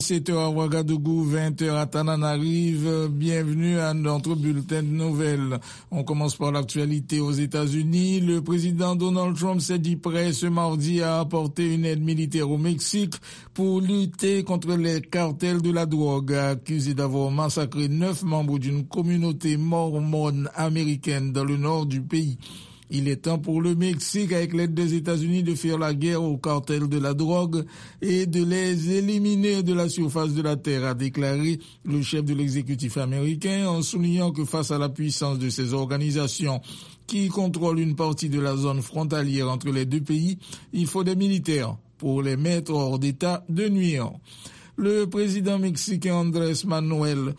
7h à Ouagadougou, 20h à Tananarive. Bienvenue à notre bulletin de nouvelles. On commence par l'actualité aux États-Unis. Le président Donald Trump s'est dit prêt ce mardi à apporter une aide militaire au Mexique pour lutter contre les cartels de la drogue, accusés d'avoir massacré 9 membres d'une communauté mormone américaine dans le nord du pays. Il est temps pour le Mexique, avec l'aide des États-Unis, de faire la guerre aux cartels de la drogue et de les éliminer de la surface de la terre, a déclaré le chef de l'exécutif américain, en soulignant que face à la puissance de ces organisations qui contrôlent une partie de la zone frontalière entre les deux pays, il faut des militaires pour les mettre hors d'état de nuire. Le président mexicain Andrés Manuel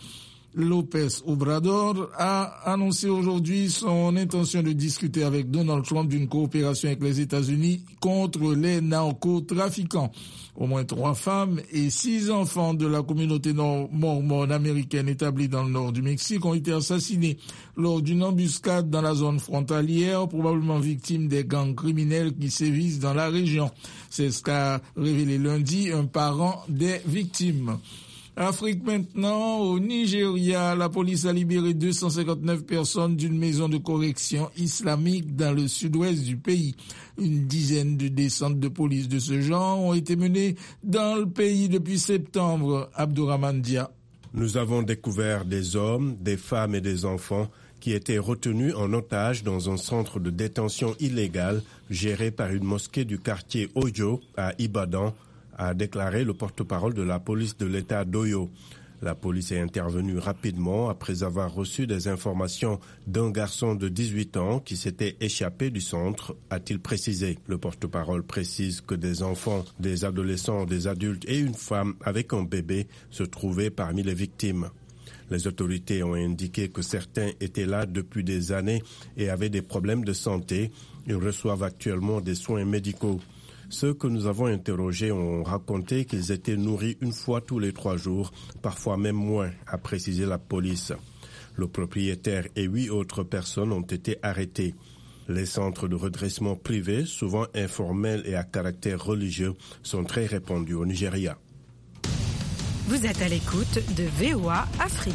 López Obrador a annoncé aujourd'hui son intention de discuter avec Donald Trump d'une coopération avec les États-Unis contre les narcotrafiquants. Au moins 3 femmes et 6 enfants de la communauté mormone américaine établie dans le nord du Mexique ont été assassinés lors d'une embuscade dans la zone frontalière, probablement victimes des gangs criminels qui sévissent dans la région. C'est ce qu'a révélé lundi un parent des victimes. Afrique maintenant, au Nigeria, la police a libéré 259 personnes d'une maison de correction islamique dans le sud-ouest du pays. Une dizaine de descentes de police de ce genre ont été menées dans le pays depuis septembre. Abdourahmane Dia. Nous avons découvert des hommes, des femmes et des enfants qui étaient retenus en otage dans un centre de détention illégal géré par une mosquée du quartier Ojo à Ibadan, a déclaré le porte-parole de la police de l'État d'Oyo. La police est intervenue rapidement après avoir reçu des informations d'un garçon de 18 ans qui s'était échappé du centre, a-t-il précisé. Le porte-parole précise que des enfants, des adolescents, des adultes et une femme avec un bébé se trouvaient parmi les victimes. Les autorités ont indiqué que certains étaient là depuis des années et avaient des problèmes de santé. Ils reçoivent actuellement des soins médicaux. Ceux que nous avons interrogés ont raconté qu'ils étaient nourris une fois tous les 3 jours, parfois même moins, a précisé la police. Le propriétaire et 8 autres personnes ont été arrêtées. Les centres de redressement privés, souvent informels et à caractère religieux, sont très répandus au Nigeria. Vous êtes à l'écoute de VOA Afrique.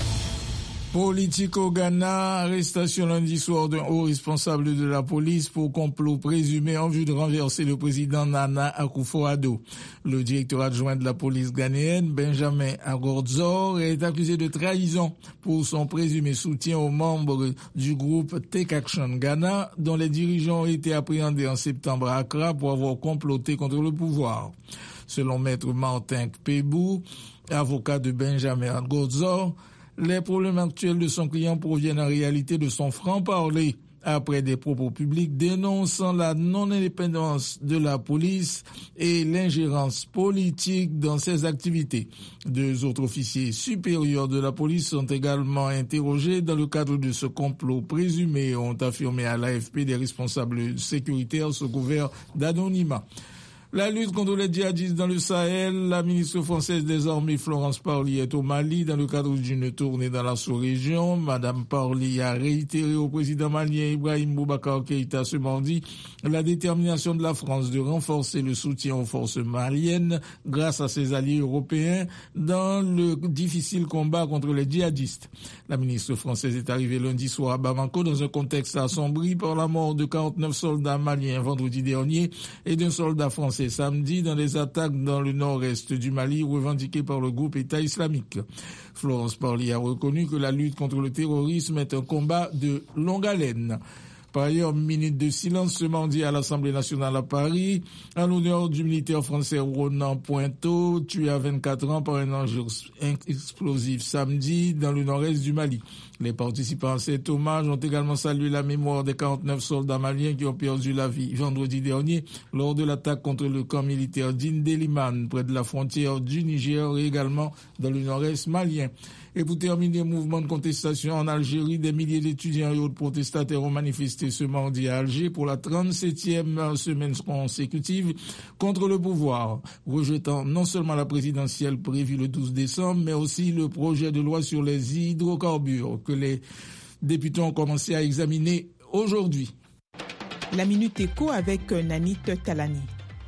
Politique au Ghana, arrestation lundi soir d'un haut responsable de la police pour complot présumé en vue de renverser le président Nana Akufo-Addo. Le directeur adjoint de la police ghanéenne, Benjamin Agordzor, est accusé de trahison pour son présumé soutien aux membres du groupe Take Action Ghana, dont les dirigeants ont été appréhendés en septembre à Accra pour avoir comploté contre le pouvoir. Selon maître Martin Kpebou, avocat de Benjamin Agordzor, les problèmes actuels de son client proviennent en réalité de son franc-parler, après des propos publics dénonçant la non-indépendance de la police et l'ingérence politique dans ses activités. 2 autres officiers supérieurs de la police sont également interrogés dans le cadre de ce complot présumé, ont affirmé à l'AFP des responsables sécuritaires sous couvert d'anonymat. La lutte contre les djihadistes dans le Sahel, la ministre française des Armées Florence Parly est au Mali dans le cadre d'une tournée dans la sous-région. Madame Parly a réitéré au président malien Ibrahim Boubacar Keïta ce mardi la détermination de la France de renforcer le soutien aux forces maliennes grâce à ses alliés européens dans le difficile combat contre les djihadistes. La ministre française est arrivée lundi soir à Bamako dans un contexte assombri par la mort de 49 soldats maliens vendredi dernier et d'un soldat français samedi dans des attaques dans le nord-est du Mali revendiquées par le groupe État islamique. Florence Parly a reconnu que la lutte contre le terrorisme est un combat de longue haleine. Par ailleurs, minute de silence ce mardi à l'Assemblée nationale à Paris, en l'honneur du militaire français Ronan Pointeau, tué à 24 ans par un engin explosif samedi dans le nord-est du Mali. Les participants à cet hommage ont également salué la mémoire des 49 soldats maliens qui ont perdu la vie vendredi dernier lors de l'attaque contre le camp militaire d'Indeliman, près de la frontière du Niger et également dans le nord-est malien. Et pour terminer, mouvement de contestation en Algérie, des milliers d'étudiants et autres protestataires ont manifesté ce mardi à Alger pour la 37e semaine consécutive contre le pouvoir, rejetant non seulement la présidentielle prévue le 12 décembre, mais aussi le projet de loi sur les hydrocarbures que les députés ont commencé à examiner aujourd'hui. La Minute Éco avec Nanit Talani.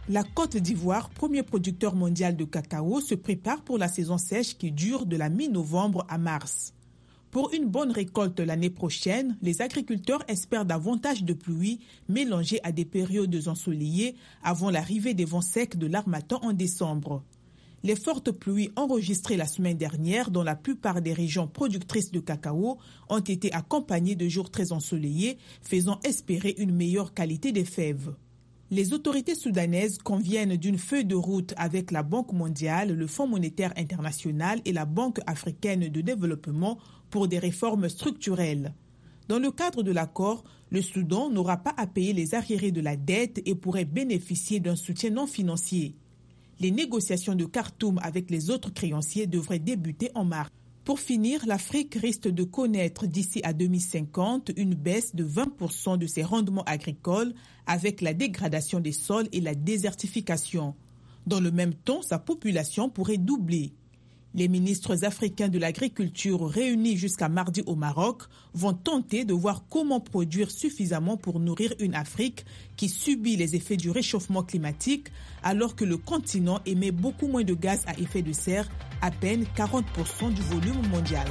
La Côte d'Ivoire, premier producteur mondial de cacao, se prépare pour la saison sèche qui dure de la mi-novembre à mars. Pour une bonne récolte l'année prochaine, les agriculteurs espèrent davantage de pluie mélangées à des périodes ensoleillées avant l'arrivée des vents secs de l'harmattan en décembre. Les fortes pluies enregistrées la semaine dernière dans la plupart des régions productrices de cacao ont été accompagnées de jours très ensoleillés, faisant espérer une meilleure qualité des fèves. Les autorités soudanaises conviennent d'une feuille de route avec la Banque mondiale, le Fonds monétaire international et la Banque africaine de développement pour des réformes structurelles. Dans le cadre de l'accord, le Soudan n'aura pas à payer les arriérés de la dette et pourrait bénéficier d'un soutien non financier. Les négociations de Khartoum avec les autres créanciers devraient débuter en mars. Pour finir, l'Afrique risque de connaître d'ici à 2050 une baisse de 20% de ses rendements agricoles avec la dégradation des sols et la désertification. Dans le même temps, sa population pourrait doubler. Les ministres africains de l'agriculture réunis jusqu'à mardi au Maroc vont tenter de voir comment produire suffisamment pour nourrir une Afrique qui subit les effets du réchauffement climatique alors que le continent émet beaucoup moins de gaz à effet de serre, à peine 40% du volume mondial.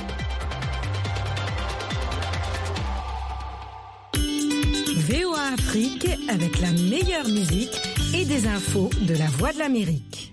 VOA Afrique avec la meilleure musique et des infos de la Voix de l'Amérique.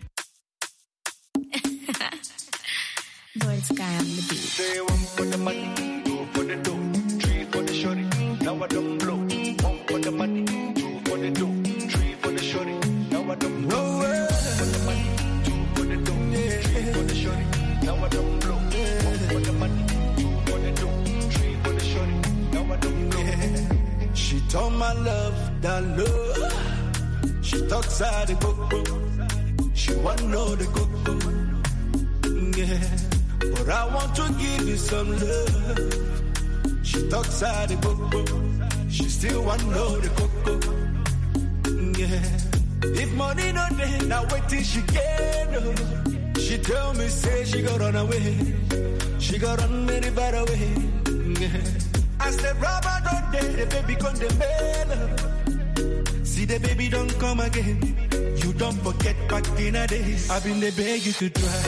Sky on the beat. Say one for the money, two for the dough, three for the shorty. Now I don't blow. One for the money, two for the dough, three for the shorty. Now I don't blow. One for the money, two for the dough, three for the shorty. Now I don't blow. One for the money, two for the dough, three for the shorty. Now I don't blow. She told my love that love. She talks out the coco. She want know the coco. Yeah. But I want to give you some love. She talks out the coco. She still want to know the coco. Yeah. If money no day, now wait till she get up. She tell me, say she got run away. She got run very far away. Yeah. I said, rubber don't day, the baby come the mail. See the baby don't come again. You don't forget back in the days. I've been the beg you to try.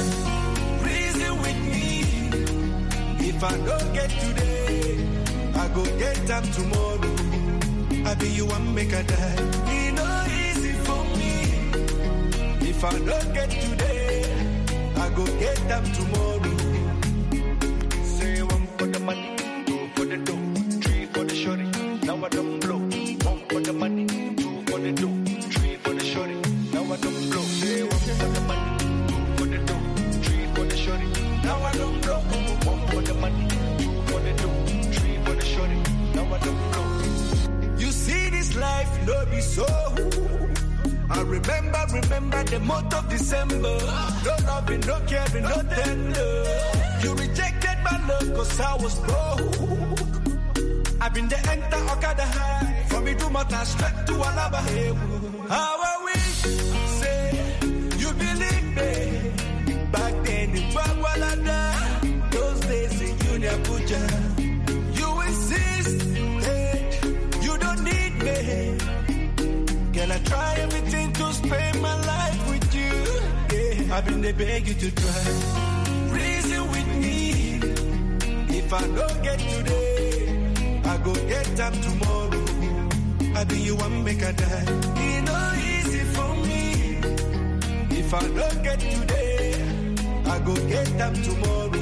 If I don't get today, I go get them tomorrow. I be you and make a die. It no easy for me. If I don't get today, I go get them tomorrow. Say one for the money, two for the dough, three for the shorty. Now I don't blow. One for the money, two for the dough, three for the shorty. Now I don't blow. Say one for the money, two for the dough, three for the shorty. Now I don't blow. For the money, two for the dough, three for the shorty. Now I don't blow. You see this life, no be so. I remember the month of December. No loving, no caring, no tender. You rejected my love cause I was broke. I've been the enter Okada high. From me to Mata straight to Alaba. How I wish, say, you believe me. Back then in Bagwalada. Those days in Abuja, you insist, hey, you don't need me. Can I try everything to spend my life with you? Yeah, I've been there beg you to try. Reason with me. If I don't get today, I go get them tomorrow. I be you and make a die. It no easy for me. If I don't get today, I go get them tomorrow.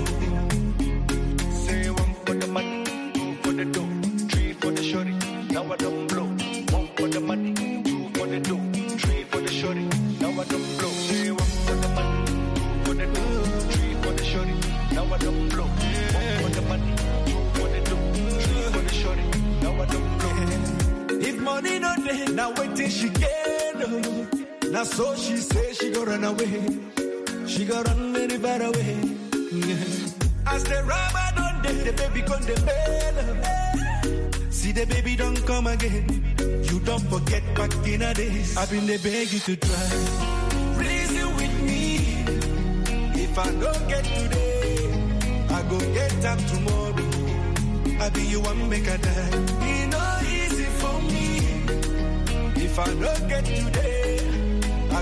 For the money, two for the dough, three for the shorty. Now I don't blow. One for the money, two for the dough, three for the shorty. Now I don't blow. Say one for the money, two for the dough, three for the shorty. Now I don't blow. One for the money, two for the dough, three for the shorty. Now I don't blow. If money not there, now wait till she get up. Now so she say she go run away. She go run very far away. As the rubber don't the baby come the mail. See the baby don't come again. You don't forget back in the days. I've been the beg you to try. Reason with me. If I don't get today, I go get them tomorrow. I be you and make a die. It no easy for me. If I don't get today,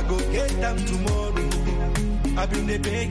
I go get them tomorrow. I been the beg